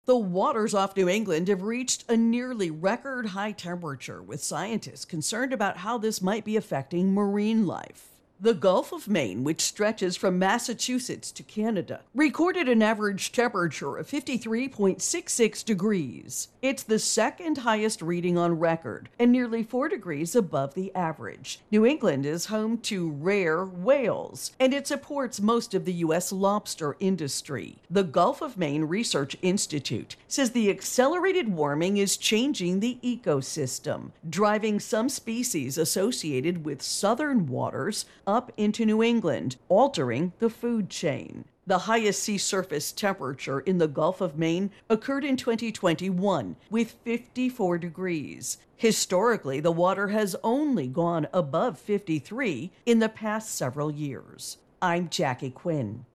The waters off New England have reached a nearly record high temperature, with scientists concerned about how this might be affecting marine life. The Gulf of Maine, which stretches from Massachusetts to Canada, recorded an average temperature of 53.66 degrees. It's the second highest reading on record and nearly 4 degrees above the average. New England is home to rare whales, and it supports most of the U.S. lobster industry. The Gulf of Maine Research Institute says the accelerated warming is changing the ecosystem, driving some species associated with southern waters up into New England, altering the food chain. The highest sea surface temperature in the Gulf of Maine occurred in 2021 with 54 degrees. Historically, the water has only gone above 53 in the past several years. I'm Jackie Quinn.